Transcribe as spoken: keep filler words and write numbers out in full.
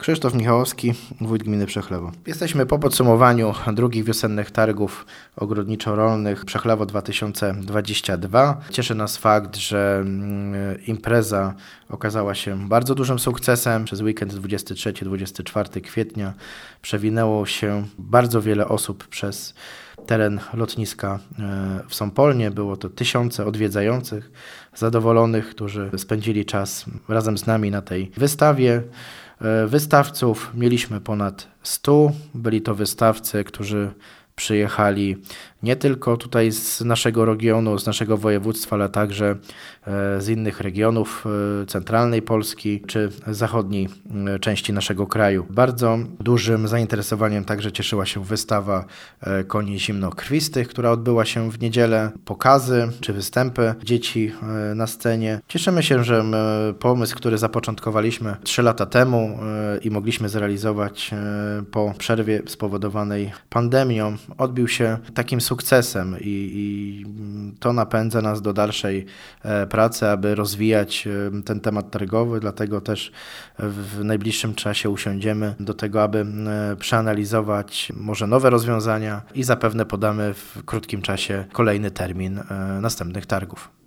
Krzysztof Michałowski, wójt gminy Przechlewo. Jesteśmy po podsumowaniu drugich wiosennych targów ogrodniczo-rolnych Przechlewo dwa tysiące dwadzieścia dwa. Cieszy nas fakt, że impreza okazała się bardzo dużym sukcesem. Przez weekend dwudziestego trzeciego do dwudziestego czwartego kwietnia przewinęło się bardzo wiele osób przez teren lotniska w Sąpolnie. Było to tysiące odwiedzających, zadowolonych, którzy spędzili czas razem z nami na tej wystawie. Wystawców mieliśmy ponad stu. Byli to wystawcy, którzy przyjechali nie tylko tutaj z naszego regionu, z naszego województwa, ale także z innych regionów centralnej Polski czy zachodniej części naszego kraju. Bardzo dużym zainteresowaniem także cieszyła się wystawa koni zimnokrwistych, która odbyła się w niedzielę. Pokazy czy występy dzieci na scenie. Cieszymy się, że pomysł, który zapoczątkowaliśmy trzy lata temu i mogliśmy zrealizować po przerwie spowodowanej pandemią, odbił się takim sukcesem i, i to napędza nas do dalszej pracy, aby rozwijać ten temat targowy, dlatego też w najbliższym czasie usiądziemy do tego, aby przeanalizować może nowe rozwiązania i zapewne podamy w krótkim czasie kolejny termin następnych targów.